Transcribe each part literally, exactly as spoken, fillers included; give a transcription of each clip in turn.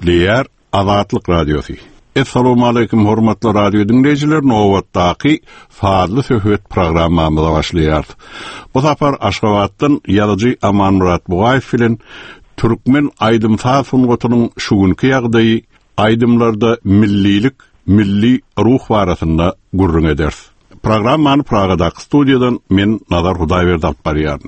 Diýär Azatlyk radiosu. Assalamu alaykum hormatly radio dinleýijiler, nowatdaky fazly söhbet programmamyza başlaýar. Bu safar Aşgabatdan ýazyjy Aman Murat Bugaýew bilen Türkmen aýdym safungotunyň şugunky ýagdaýy aýdymlarda millilik, milli ruh barasynda gurrun eder. Programmany Pragadaky studiýadan men Nazar Hudaýberdi alyp barýaryn.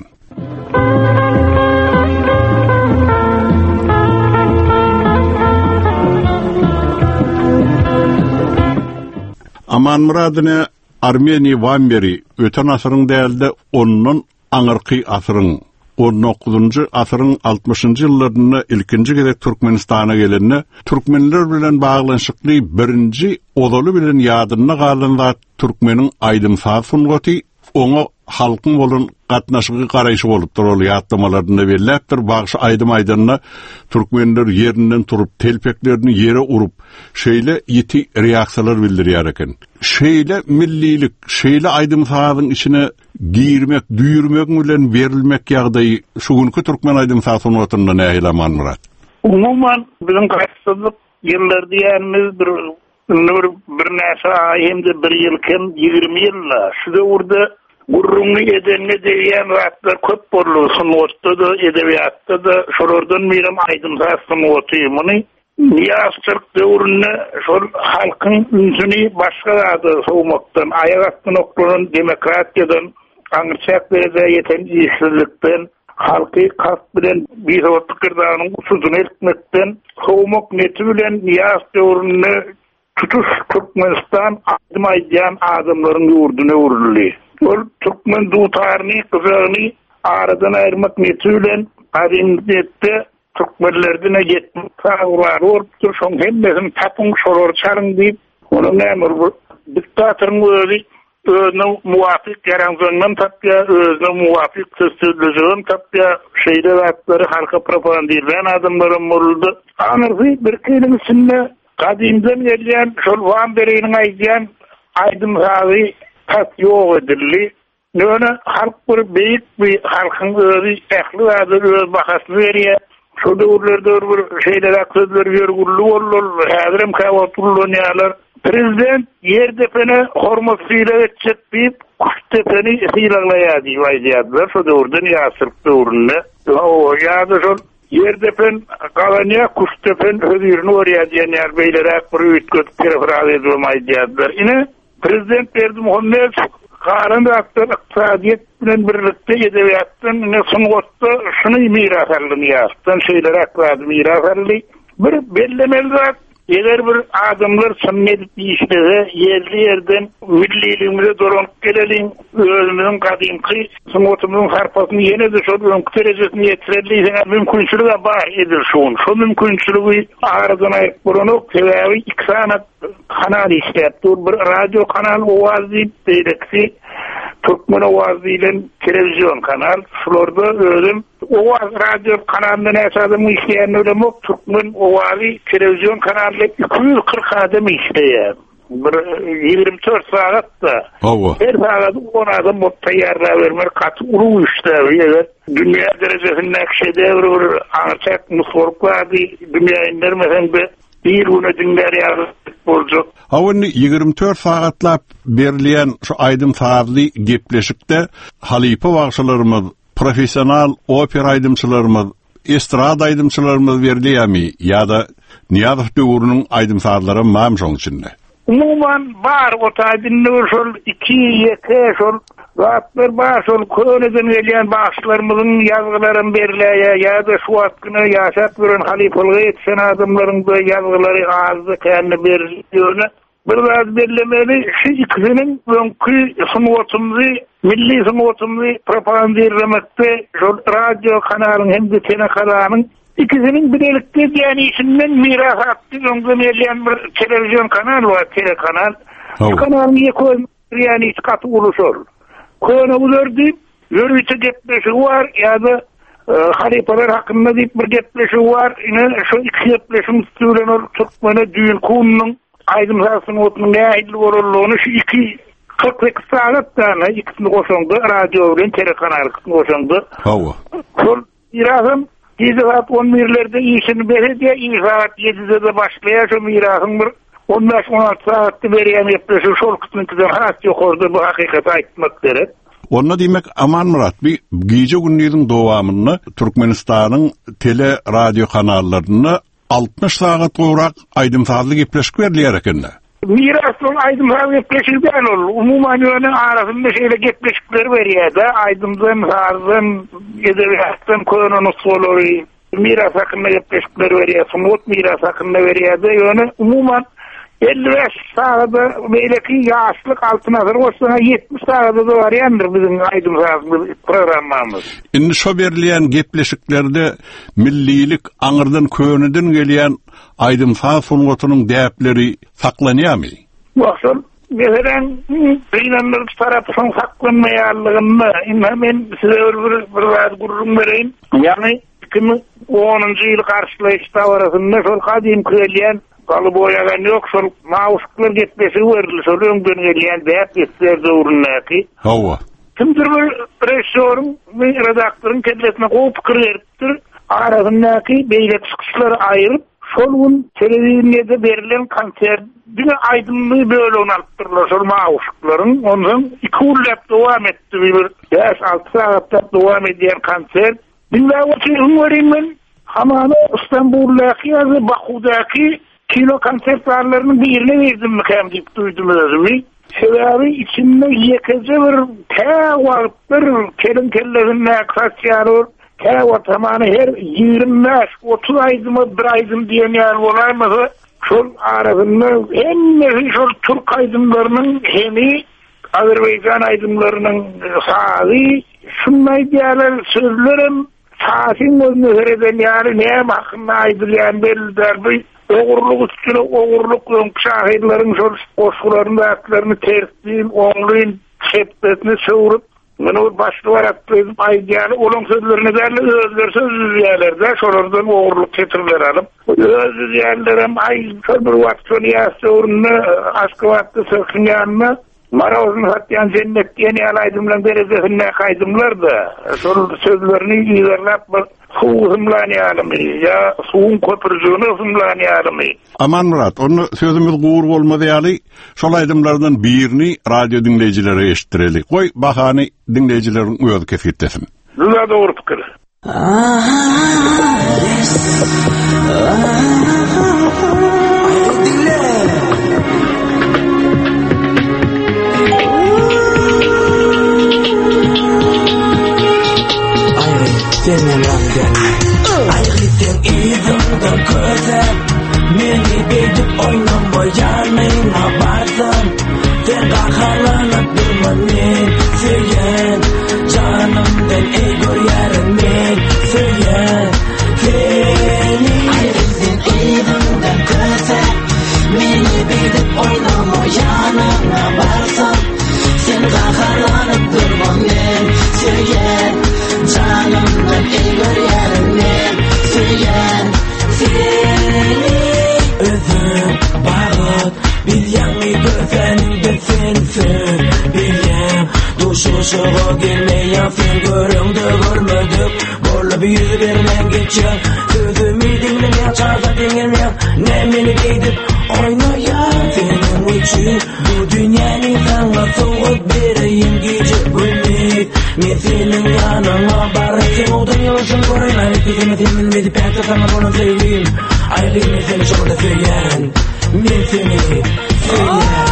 Aman Murad'ına Armeni Vamberi öten asırın değildi onun anarki asırın on dokuzuncu asırın altmışıncı yıllarında ilkinci gedek Türkmenistan'a gelenine Türkmenler bilen bağlanışıklı birinci odalı bilen yadına kalan zat Türkmenin aydın safungoti ona halkın bolun gatnaşığı qarayışı bolup durul yatlamalarında verileptir. Bağışı aydım aydınına Türkmenler yerinden turup telpeklerini yere urup şeyle yeti reaksiyalar bildirýär eken. Şeyle millilik, şeyle aydım sahabın içine giyirmek, düyürmek bilen verilmek ýagdaýy şugunky Türkmen aydym safungatynda nähile Aman Murat? Umuman bizim gaýtsyzlyk ýyllar diýärmiz bir bir bir näse aýymdy bir ýylken ýygrimi ýylla. Şu döwürde gurrunly edenle diýen wagtlar köp boldy. Sunwatda da, edebiýatda da şolardan birim aydym safungaty. Muny Niyazçılık döwründe şol halkyň ünsüni başga ýerde sowmakdan, aýak astyn oklaryn demokratiýadan, aňyrçak derejede ýeten işsizlikden, halky kas bilen bir pikirdarnyň usudyny etmekden, sowmak neti bilen niyaz döwründe tutuş Türkmenistan aýdym aýdýan adamlaryň ýurduny urildi. Ol Türkmen dutaryny, gyzagyny aradan aýyrmak neti bilen adamdetde Türkmenlerden yetmiş sağlar orupdur, şoň hemmesin tapyň şolar çaryn diýip, onu nämer diktatorun özi özüne muwafyk ýaraňjygyny tapýa, özüne muwafyk sözsüzlüğini tapýa, şeýle wagtlary halka propaganda edýän adamlara muruldy. Anyrgy bir kelimesinde gadymdan gelýän şol Vamberiň aýdýan aýdym hawy tas ýok edildi. Nöne halk bir beýik bir halkyň özi ähli we öz bahasyny berýär. Şu döwürlerde bir şeyler aksyzlar ýörgürli bolýar, häzirim kawatullanýarlar. Prezident ýerdepene hormat syla etjek diýip, kuştepeni sylaýar diýip aýdýarlar. Şu döwürden ýasyr döwründe. O ýa-da şol ýerdepen galanya kuştepen hödürini orýar diýenler beýlerek bir ütköt preferat edip aýdýarlar. Ine Prezident Berdimuhammed Qarın aktör iqtisadiyet bilen birlikde edebiýatdan ne sungatda şunu miras alınýar. Tan şeýler aklady miras aldy. Bir bellemeli zat, eger bir adamlar sünnet diýişleri ýerli ýerden milliligimize dolanıp geleliň, özüniň gadymky sungatymyň harpasyny ýene-de şol derejesine ýetirelýär mümkinçiligi bar edir şoň. Şo mümkinçiligi aradan aýyp bolanyp, sebäbi iki sanat kanal işläpdir. Bir radio kanal owazy diýildi. Türkmen owazy bilen telewizyon kanal. Şolorda özüm owaz radio kanalyny näçe işleýän ölemok Türkmen owazy telewizyon kanaly iki yüz kırk adam işleýär. Bir ýygrimi dört saatda. Her saat on adam mutaýyarla bermek kat uruw işler. Dünýä derejesinde näkşede bir aňyrçak musawwarly dünýä indermesende bir güne dinler boljak. Hawany ýygrimi dört saatlap berilýän şu aýdym saatly gepleşikde halipa wagşylarymyz, professional opera aýdymçylarymyz, estrada aýdymçylarymyz berilýärmi ýa-da Niýazow döwrüniň aýdym saatlary mam şoň içinde? Umuman bar o taýdynly şol iki ýeke şol wagtlar bar şol köneden gelýän başlarymyzyň ýazgylaryny berilýär ýa-da şu wagtyny ýaşap gören halifalygy etsen adamlaryň da ýazgylary azdy känni berilýär. Bir wagt bellemeli şu ikisiniň öňkü sunwatymyzy, milli sunwatymyzy propaganda etmekde şol radio kanalyň hem de telekanalanyň ikisinin birlikte diýen işinden miras atdy, öňde gelýän bir telewizyon kanal var, telekanal. Şu kanalyň ýekoý ýani üç kat uluşar. Köne bular diýip, ýörüçe gepleşigi var, ýa-da halipalar hakynda diýip bir gepleşigi var. Ine şu iki gepleşim üstüne Türkmene düýün kunyň aýdym sasyny otnyň nähili bolýaryny şu iki kırk iki saatda ikisini goşandy, radio bilen telekanal goşandy. Hawa. Şol ýeragym saat on birlerde işini berediye, iyi saat yedide de başlaya şu mirasın bir on beş on altı saatte beriyem yapışı şol kısmıntıdan has yok orada bu hakikati aytmak gerek. Onna demek Aman Murat bir gece günlüğün dowamını Türkmenistan'ın tele radyo kanallarını altmış saat uğrak aydımsazlık gepleşik verliyer ekenne. Mirasın aydımsazlık gepleşik değil olur. Umuman yönün arasında şeyle gepleşikleri veriyor da aydımdan, harzın, edebiyattan koyunun usulori, miras hakkında gepleşikleri veriyor. Sumut miras hakkında veriyor da yönü umuman elli beş sağda belki yaşlık altına hazır olsa yetmiş sağda da var yandır bizim aydımsazlık programımız. Indi şo berliyen gepleşiklerde millilik aňyrdan köňüden gelýän aydımsaz sunutunun däpleri saklanýarmy? Bakın, mesela Kıynanlar tarafından saklanmayanlığını hemen size bir bir vaat gururum vereyim. Yani iki bin onuncu yıl karşılayışta arasında şol kadim köyleyen kalıp oyagan yok, şol mağuşuklar gitmesi verili, şol öngön geliyen deyip gittiler doğrunaki. Hava. Kimdir bir rejisorun ve redaktörün kendisine o fikir veriptir. Arasındaki beylik çıkışları ayırıp şolun televizyonda verilen konserdine aydınlığı böyle onalttırlar şol mağuşukların. Ondan iki ullap devam etti bir beş altı saatte devam ediyen konser. Billahi o şeyin vereyim ben Hamanı İstanbul'daki yazı Baku'daki kilo konsertlerinin birine verdim mükemmel deyip duydum özümü. Sebebi içinde yekece bir tevav bir kelin kellerin aksasyar olur. Tevav tamamı her yirmi beş otuz aydımı bir aydım diyen yer olaymadı. Şol arasında hem de şol Türk aydımlarının hemi Azerbaycan aydımlarının sahibi şunlay diyorlar sözlerim Sasin gözünü hereden yani neye hakkında aydırlayan belli derbi oğurluk üstüne oğurluk şahitlerin koşularını atlarını tersliğin, oğluyun şeppetini sıvırıp bunu başlı var atlayıp aydiyanı olan sözlerini derli özler sözlü yerlerde şolardan oğurluk getirirler alıp özlü yerlerim ay bir vakti yası uğrunu askı vakti sırkın yanına Maravuzun hatyan cennet yeni alaydımlan derecesine kaydımlar da sonra sözlerini ilerlep su hımlani alımı ya suun köpürcüğünü hımlani alımı. Aman Murat, onu sözümüz guur olmadı yali şol aydımlardan birini radyo dinleyicilere eşittireli. Koy bahani dinleyicilerin uyadu kesittesin. Zıza doğru fikir. Ayrıca izimden kötep Meni bedip oynamayan abartım Sen kaharlanıp durma men Söylen canımdan egor yarın men Söylen seni Ayrıca izimden kötep Meni bedip oynamayan abartım Sen kaharlanıp durma men Söylen canımdan egor yarın men Söylen seni Özüm bağıt Bilyanı gözlerinde sensin Bilyem Duşuşuğa gelmeyen sen göründü görmedik Gorla bir yüzü vermen geçen Sözümü dinlemeyen çarza dinlemeyen Nemini gidip oynayan Senin için bu dünyanın sana soğuk vereyim gece gülmek Men senin yanına barın sen odan yoluşun koruyun Ayrıkızımı temin edip pekta sana bunu söyleyeyim Ayrıkızımı seni şurada söyleyen Men seni söyleyen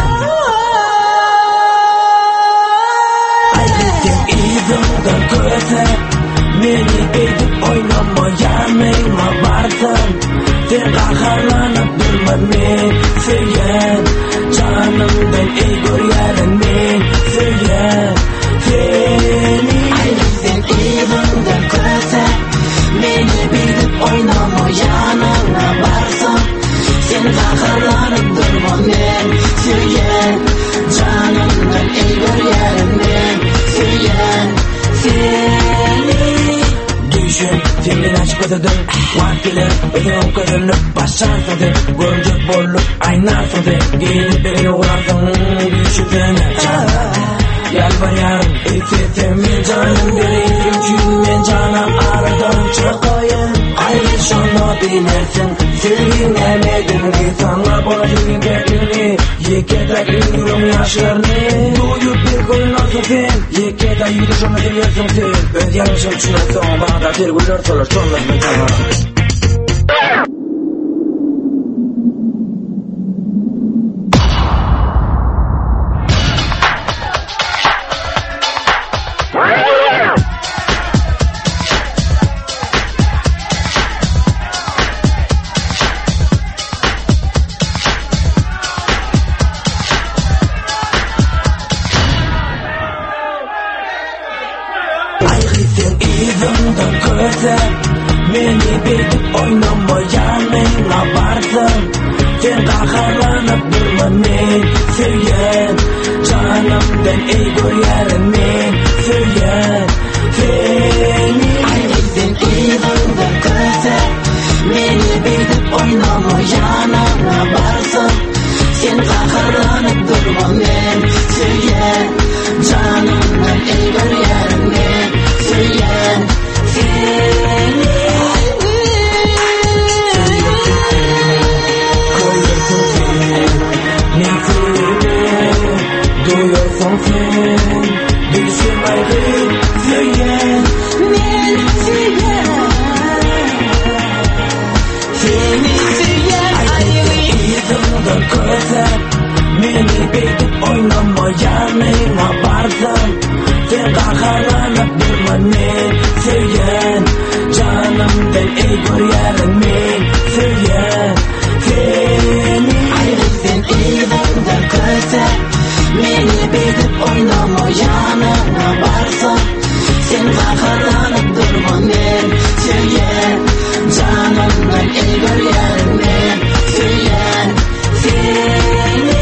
Ayrıkızım izimden kötep Meni edip oynamayan men abartım Sen kaharlanıp durma men Söyleyen canımdan egor yarın men Söyleyen seni Ayrıkızım izimden kötep Meni bedip oynamayan abartım Sen kaharlanıp durma men Söyleyen canımdan egor yarın men Söyleyen seni Düşün senin aşkıdıdır Vaktiler özün kırılıp başarsıdır Görecek bolluk aynarsıdır Gelip beni uğrarsın Düşüp seni yalvarıyorum. İffetimin canım biriyim çünkü canım aradan çıkayım. Ayrışanla binersin sevgin emedin insanlar bana çünkü getirdi. Yekeda ünlüm yaşlarını duyup bir gün nasıl sen Yekeda yürüyüşümü seviyorsun sen öz yanlışım düşünersin bana da bir güller sorar sonlar mı tamam. Meni bedip oynama yanına varsın Sen kaharlanıp durma men Söylen canımdan ey görüyorum men Söylen seni Ayrıldın evinde köse Meni bedip oynama yanına varsın Sen kaharlanıp durma men Söylen canımdan ey görüyorum men Söylen seni duyuyorsun sen Düşüm ayrı söylen Beni söylen Seni söylen Yüzümden kösen Beni bekip oynama yanına varsın Sen kaharlanıp durma men Söylen canımdan ey görüyorum men Söylen seni Ayrıldın evimden kösen Meni bedip oynama yanına varsın Sen kaharlanıp durma men Söylen canımdan ey görüyorum men Söylen seni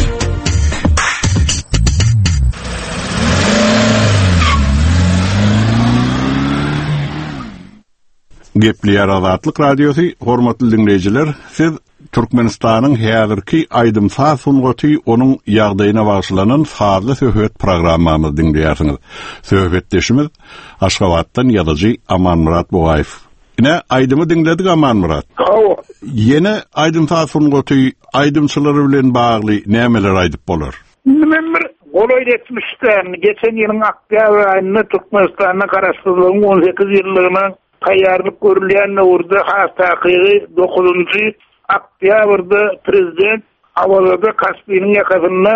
Gepliýär Azatlyk Radiosu, hormatly dinleýijiler, siz Türkmenistanyň häzirki aýdymsa sungaty onuň ýagdaýyna bagşlanan fazla söhbet programmamy dinleýärsiňiz. Söhbetdeşimiz Aşgabatdan ýazyjy Amanmurat Bogaýew. Ine aýdymy dinledik Amanmurat. Ýene aýdymsa sungaty aýdymçylary bilen bagly nämeler aýdyp bolar? Men bir golay etmişden geçen ýylyň oktýabr aýyna Türkmenistanyň garaşdyrlygyň on sekiz ýyllygyna taýýarlyk görülýän urda hastakygy dokuzunjy oktýabrda prezident awalda Kaspiynyň ýakasyna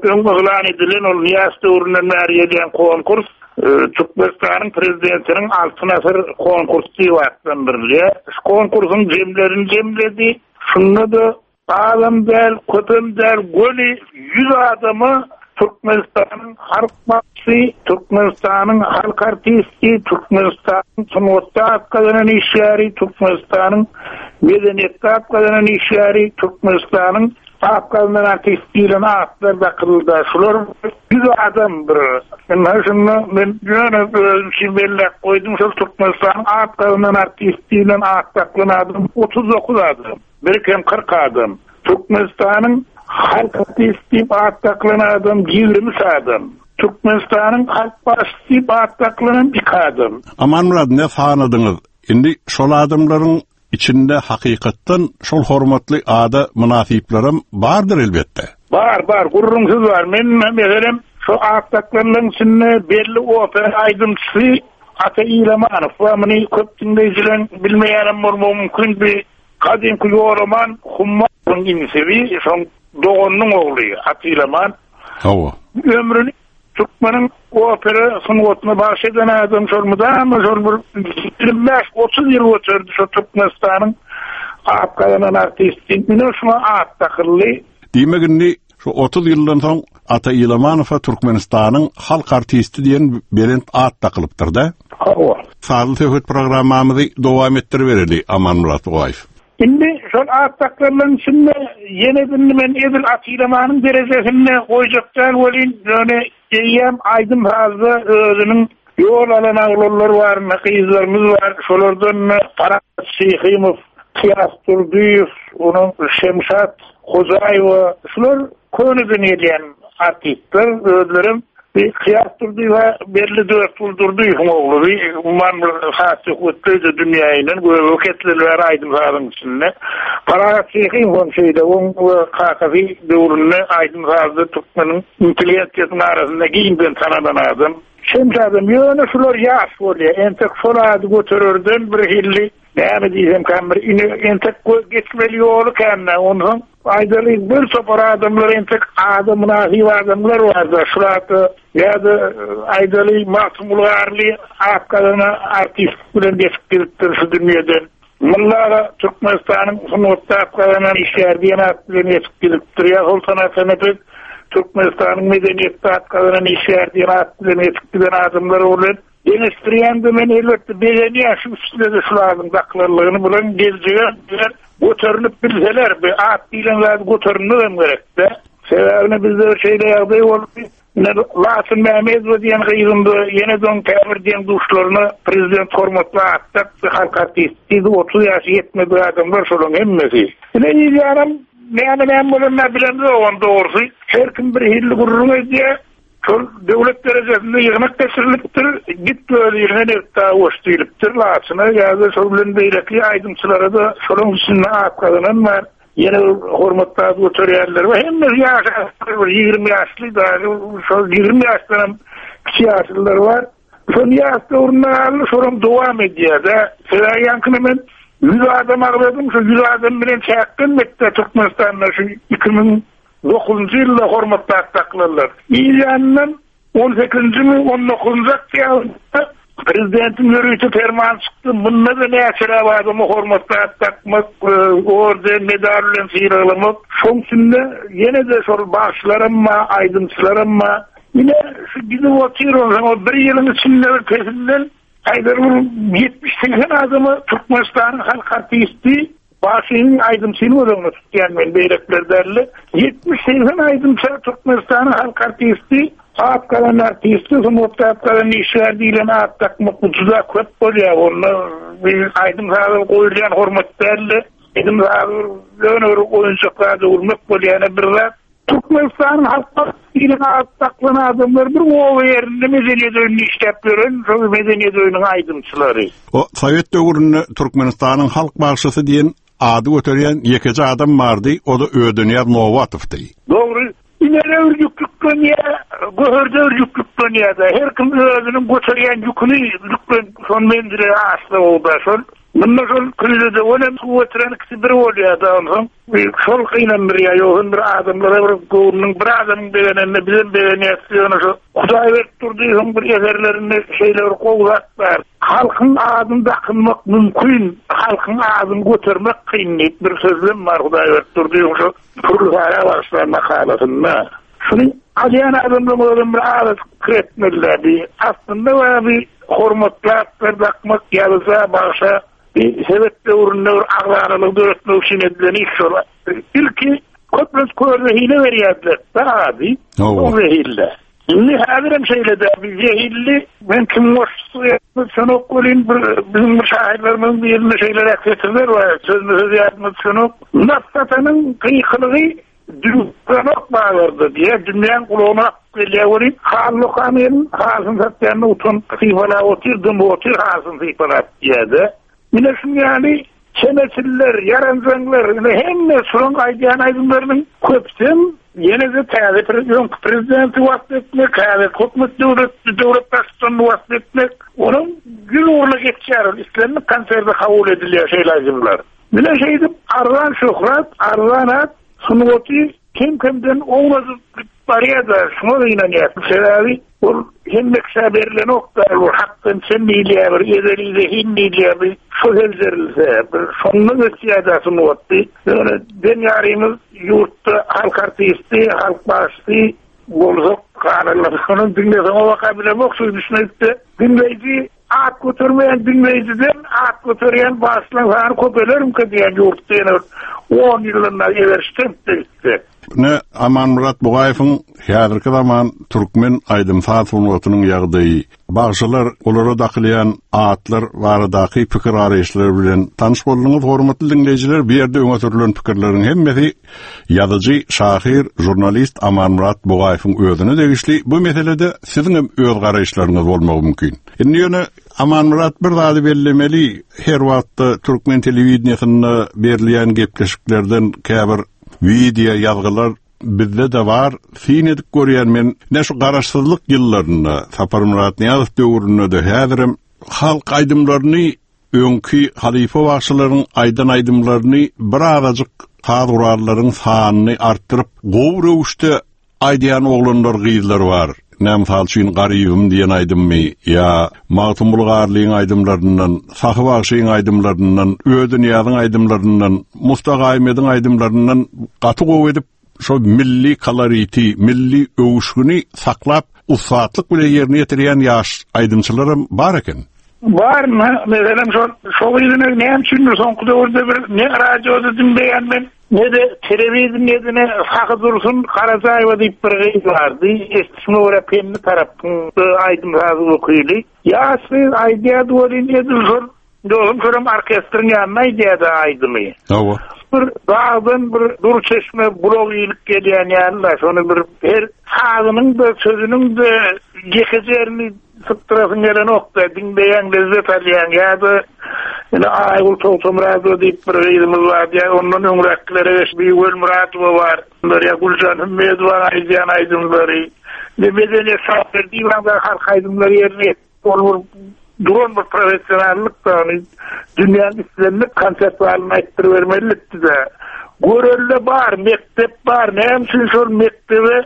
öňe edilen ol ýasty urundan näriýeden konkurs Türkmenistanyň prezidentiniň altyn asr konkursy wagtdan birle. Şu konkursyň jemlerini jemledi. Şunda da adam däl, köpem däl, göli yüz adamy Türkmenistanyň halk başçy, Türkmenistanyň halk artisti, Türkmenistanyň sunwatda atganan işleri, Türkmenistanyň medeniyetde atganan işleri, Türkmenistanyň atganan artistlerine atlar bakıldı. Şular yüz adam bir. Ben şunu men ýöne şibelle koydum şu Türkmenistanyň atganan artistlerine atlanan adam otuz dokuz adam. Birkem kırk adam. Türkmenistanyň halk artisti atlanan adam yirmi adam. Türkmenistanyň halk başçy atlanan iki adam. Amanmurat ne fanadyňyz? Indi şol adamlaryň içinde hakykatdan şol hormatly ada münasiplerim bardyr elbetde. Bar, bar, gurrumsuz var. Men meselem şu atlaklaryň içinde belli opera aýdymçy Ata İlamanow we meni köp dinleýijiler bilmeýänem mümkin bir kadimki ýoroman Hummaň insebi, şoň Doğan'ın oğlu Ata İlaman. Hawa. Ömrüni Türkmenin opera sunwatına başlayan adam şolmuda ama şol yirmi beş otuz ýyl ötürdi şu Türkmenistanyň apkayanan artistini şuna attakylly. Diýmegini şu otuz ýyldan soň Ata İlamanow Türkmenistanyň halk artisti diýen berent at takylypdyr da. Hawa. Sağly söhbet programmamyzy dowam etdirbereli Amanmurat Bogaýew. Şimdi şol attaklarının içinde yeni men Edil Ata İlamanyň derejesine koyjaklar bolin ýöne eýem aýdym hazda özüniň ýol alan aglallar bar, nakyzlarymyz bar. Şolardan Parat Şeýhimow, Kıyas Turdiýew, onuň Şemşat Hojaýew, şular könüden edýän artistler özlerim Bir kıyas durdu ve belli dört yıl durdu oğlu. Bir uman hatı kutlu dünyayla vakitliler aydın sağlığın içinde. Para çekeyim on şeyde, on kakafi dövrünü aydın sağlığı tutmanın intelligentiyatın arasında giyimden tanıdan adam. Şimdi adam yönü şular yaş oluyor. Entek sol adı götürürdün bir hilli. Ne diyeceğim kamber, entek geçmeli yolu kendine. Onun aydalı bir sopar adamlar, entek adamına hiv adamlar vardı. Şuratı ya da aydalı masumluğarlı akadına artist bilen destektirdir şu dünyadan. Bunlara Türkmenistan'ın sunutta akadına işler diyen akadına destektirdir. Ya Sultan Efendi Türkmenistan'ın medeniyette akadına işler diyen akadına destektirdir adamlar olur. Denestriyen de men elbette beğeni yaşı üstüne de şuların daklarlığını bulan gezciler götürünüp bilseler be at bilen zaten götürünüp gerek de sebebine bizde şeyle yağdığı oldu. Lasın Mehmet ve diyen kıyımda yine don tevir diyen duşlarını prezident hormatla attak halk artisti otuz yaşı yetmedi adamlar şolun emmesi. Ne diyeceğim ne yani ben bununla bilen de o doğrusu her kim bir hilli gururunu ediyor. Şol devlet derecesinde yığınak geçiriliptir, git böyle yerine daha hoş değiliptir, lasına ya da şol bilen beyrekli aydımçılara da şolun üstüne akkadınan var. Yine hormatlı adı otoriyerler var. Hem de yaşlı, yirmi yaşlı da, şol yirmi yaşlıların kişi yaşlılar var. Şol yaşlı orundan aldı, şolun devam ediyor da. Seda yankın hemen yüz adam ağladım, şu yüz adam bilen çakkın mekte Türkmenistan'da şu iki bin dokuzuncu yılda hormatlı attaklarlar. İran'dan on sekizinci mi on dokuzuncu yılda prezidentin yürüyüşü ferman çıktı. Bununla da ne açıra vardı mı hormatlı attakmak, orada medallen sıyıralamak. Son şimdi yine de şol bağışlarım mı, aydınçılarım mı? Yine şu gidip oturuyoruz ama bir yılın içinde ötesinden aydarın yetmiş seksen adamı Türkmenistan'ın halk artisti Başının aydımçını oranı tutuyan ben beyrekler derli. yetmiş seksen aydımçı Türkmenistan'ın halk artisti, ağıt kalan artisti, sumutta ağıt kalan işler değilen ağıt takmak ucuza köp oluyor. Onu aydımçı koyulayan hormat derli. Aydımçı dönür oyuncaklarda vurmak oluyor. Bir de Türkmenistan'ın halk artistiyle ağıt taklanan adamlar bir o yerinde medeniyet oyunu işlepiyorlar. Şu medeniyet oyunun aydımçıları. O Sovet dövründe Türkmenistan'ın halk bağışçısı diyen adı götüren yekeci adam vardı, o da Ödünyer Novatov'dı. Doğru. İleri örgütlük dönüyor, göhörde örgütlük dönüyor da. Her kim özünün götüren yükünü, yüklen son mendire aslı oldu. Bundan sonra krizde önem götüren ikisi bir oluyor da onun. Şol kıyınan bir ya, yoğun bir adamlara bir kovunun, bir adamın beğenenine bizim beğeniyasıyonu şu. Kuday verip durduğun bir eserlerinde şeyler kovlatlar. Halkın ağzını takınmak mümkün, halkın ağzını götürmek kıymet bir sözlüm var Kuday verip durduğun şu. Kurulaya başlar makalasında. Şunun acıyan adamın oğlum bir ağzı kretmelilerdi. Aslında var bir hormatlar, bir bakmak yarıza bağışa, bir sebeple uğrunda ağlarlığı dörtmek için edilen iş olan. İlki Kotmaz Köy'de hile veriyorlar. Daha abi, o hile. Şimdi haberim şeyle de bir zehirli, ben kim hoşsu yapmak sana okulun, bizim müşahirlerimizin bir yerinde şeyler aksetirler var. Sözünü söz yapmak sana Naftatanın kıyıkılığı dünyanok bağlardı diye dünyanın kulağına geliyor. Haluk amirin hasın satyanını utun kıyfala otur, dümü otur hasın kıyfala diye de. Yine şun yani çenesiller, yarancanglar, hem de sorun aydayan aydınlarının köpsün, yine de taze prezident, prezidenti vasfetmek, taze hükümet devlet, devlet başkanı vasfetmek, onun gül uğurlu geçer, İslam'ın kanserde kabul ediliyor şeyler. Yine şeydi, Arzan Şöhrat, Arzanat, sunuoti, kim kimden olmazı bariye da şuna da inanıyor. Sebebi, o hemmekse verilen oktar, o hakkın sen neyliye bir, ederi de hin neyliye bir, şu hevzerilse, sonuna gösteriyede sunuoti. Yani ben yarımız yurtta halk artisti, halk bağıştı, bolzok kanallar, onun dinlesen o vakabilen oksuyu düşünüp de, dinleyici, at götürmeyen dinleyiciden, at götüren bağışlan sana köpelerim ki diyen yurtta, on yılında everiştem de işte. Ne Aman Murat Bugayewiň häzirki zaman türkmen aýdym saatlygynyň ýagdaýy, bagşylar olara dakylýan atlar baradaky pikir araýşlary bilen tanyş bolduňyz. Hormatly dinleýijiler, bu ýerde öňe sürülen pikirleriň hemmesi ýazyjy, şahyr, jurnalist Aman Murat Bugayewiň özüne degişli. Bu meselede siziň hem öz garaýşlaryňyz bolmagy mümkin. Indi ýöne Aman Murat bir zady bellemeli, her wagtda türkmen telewizionyny berilýän gepleşiklerden käbir video ýazgylar bizde de var. Fin edip görýän men ne şu garaşsyzlyk ýyllaryna, Sapar Murat Niýazow döwründe de häzirim halk aýdymlaryny, öňkü halifa wagşylaryň aýdan aýdymlaryny bir aradyk kadralaryň sanyny artdyryp, gowrewüşde aýdýan oglanlar, gyzlar var. Nämsal üçin Garybym diýen aýdymmy, ýa Magtum Bulgarlyň aýdymlaryndan, Sahyp Agşyň aýdymlaryndan, Ödün ýazyň aýdymlaryndan, Mustafa Aýmediň aýdymlaryndan gaty gowy edip, şo milli koloriti, milli öwüşgüni saklap, usatlyk bilen ýerine ýetirýän ýaş aýdymçylarym bar eken. Var mı? Mesela şu şu yüzüne ne için son kudurda bir ne radyoda dinleyen ben ne de televizyon ne Fakı Dursun Karacayev deyip bir gıyı vardı. Estisme olarak pemli tarafın aydın razı okuydu. Ya siz aydiya duvarın edilsin. Doğum şuram orkestrın yanına aydiya da aydını. Ava. Bir dağdan bir dur çeşme blog iyilik geliyen yanına. Şunu bir her sağının da sözünün de geçeceğini sıktırasın gelen nokta, dinleyen, lezzet alayan ya da yine Aygul Tolsun Radyo deyip bir reydimiz var ya, onun ömrekleri bir Gül Muratova var, ya Gülcan Hümmed var, Aydiyan aydımları, ne medeni sahfer değil, ama halk aydımları yerine olur, duran bir profesyonellik da, dünyanın İslamlık konseptlarını ayttırıvermelilikti de, görülle var, mektep var, ne hemsin sol mektebi,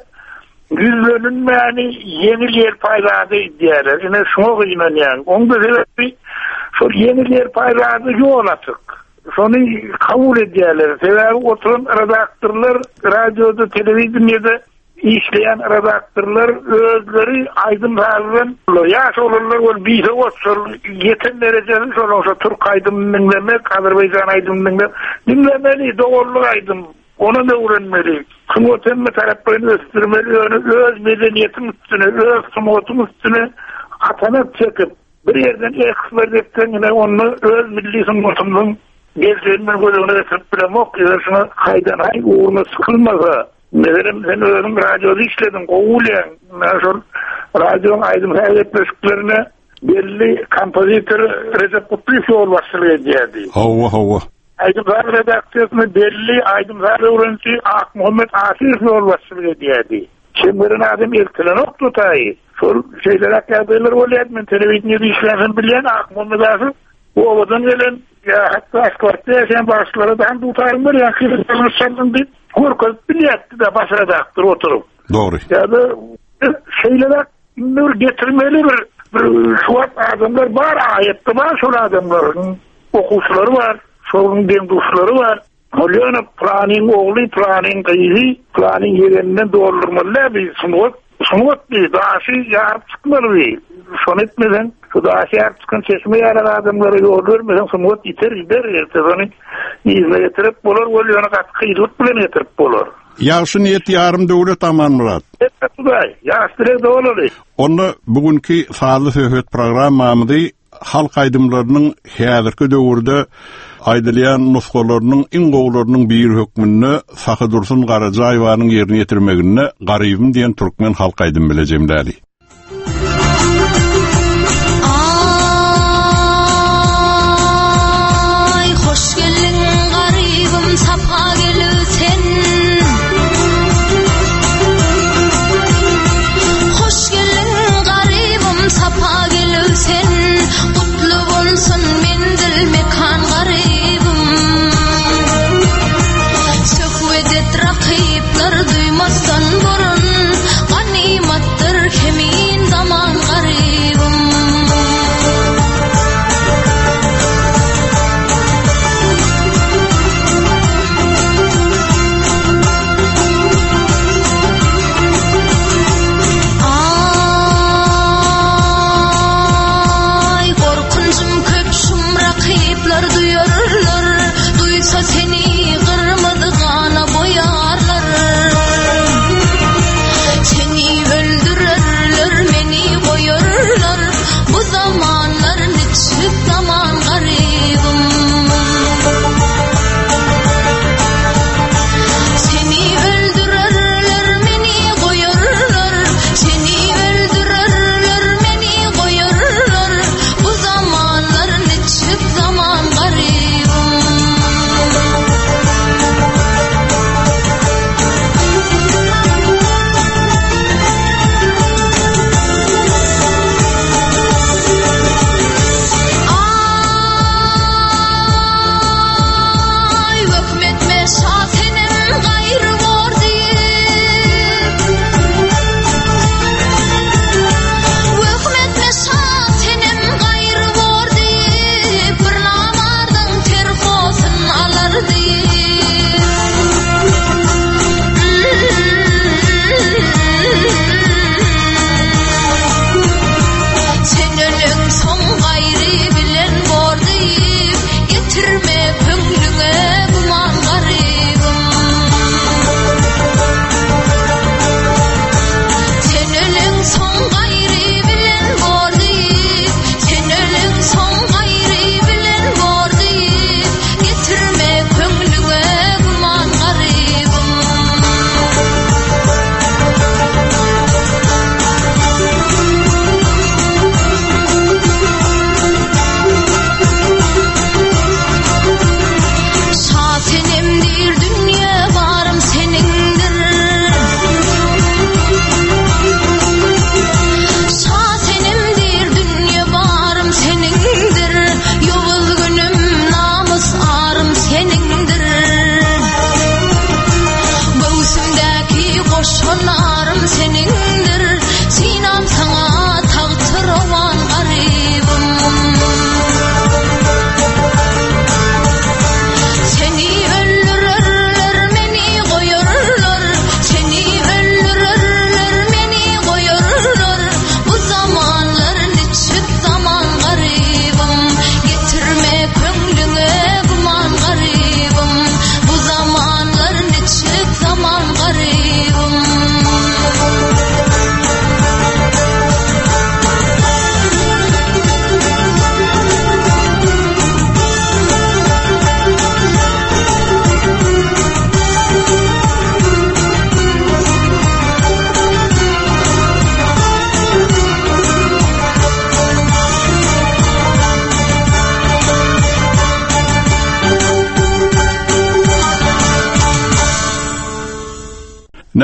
yüzlönün yani yeni yer payladı diyorlar. Yine şuna inanıyorum. Onda sebebi şu yeni yer payladı yol atık. Şunu kabul ediyorlar. Sebebi oturan redaktörler, radyoda, televizyonda işleyen redaktörler özleri aydınlardan yaş olurlar. Bir de olsun yeten derecesi olursa Türk aydın dinlemek, Azerbaycan aydın dinlemek, dinlemeli, doğruluk aydın. Onu da öğrenmeli. Smoten mi taraflarını östürmeli, öz medeniyetin üstüne, öz smotin üstüne atanak çekip, bir yerden eksper etsen yine onu öz milli smotunun geleceğinden gözüne getirip bile mok, şuna kaydan ay uğruna sıkılmasa. Mesela sen özün radyoda işledin, kovulayan, nasıl radyonun aydın hayretleşiklerine belli kompozitör Recep Kutlu'yu yol başlığı edildi. Hava hava. Aydınlar redaktörünü belli Aydınlar öğrenci Ak Muhammed Asif yol başlığı edildi. Şimdirin adım iltilen ok tutayı. Sol şeyler akadırlar olaydı. Ben televizyonda işlensin bilen Ak Muhammed Asif. Bu ovadan gelen ya hatta askortta yaşayan başları da hem tutarımlar ya kırıklarını sandın deyip korkuz biletti de baş redaktör oturup. Doğru. Ya da şeyler nur getirmeli bir, bir şu adamlar var ayette var şu adamların okusları var. Sorun den dostları var. Olyana planning oğlu planning kıyı planning yerinden doldurmalı bir sunut sunut bir daşı yap çıkmalı bir son etmeden şu daşı yap çıkan çeşme yarar adamları doldurmadan sunut iter gider ertesini izle getirip bulur olyana katkı idut bile getirip bulur. Yaxşı niyet yarım devlet Aman Murat. Evet Tuday. Yaxşı direk de olur. Onu bugünkü sağlı söhbet programmamızı halk aydımlarının häzirki döwürde aýdylýan nuskalarynyň iň gowlarynyň bir hökmünde Sahy Dursun Karacayewiň ýerine ýetirmegine Garybym diýen türkmen halk aýdym bilejemdäli. Ay hoş geldin Garybym sapa gelsen. Hoş geldin Garybym sapa gelsen. Kutlu bolsun men dil mekan Garybym. Söhbet rakipler duymasdan burun ganimatdır kemi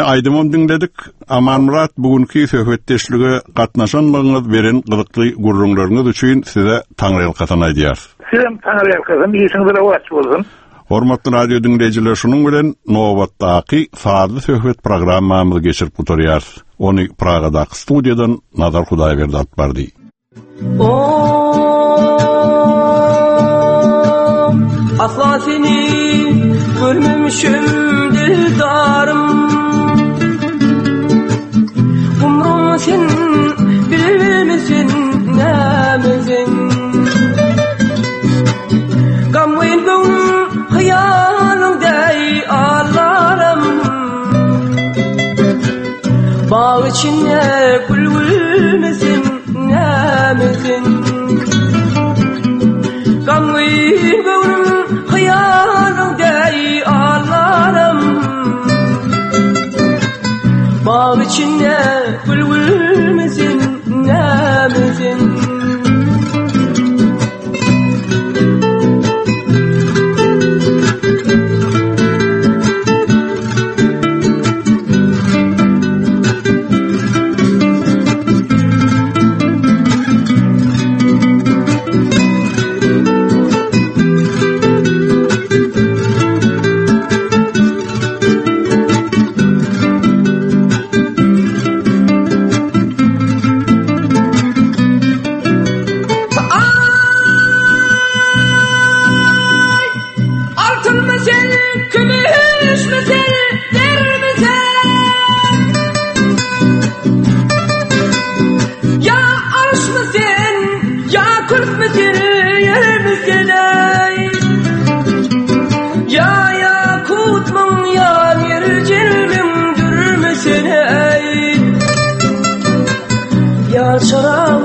aydymam dinledik. Aman Murat bugünkü söhbetdeşlige gatnaşanmagyňyz beren gyzykly gurrunlaryňyz üçin size taňryl katan aýdýar. Sizem taňryl katan ýeşiňizde wagt bolsun. Hormatly radio dinleýijiler, şonuň bilen nowatdaky fardy söhbet programmamyzy geçirip oturýar. Ony Pragadaky studiýadan Nazar Hudaýberdi atbardy. Asla seni görmemişim dildarım, umrum sen bilmesin nemizin. Gamwin gönlüm hayalımday ağlarım, bağ içinde bülbülmesin nemizin. Gamwin gönlüm hayalımday ağlarım, bağ içinde bülbülmesin nemizin. Şarap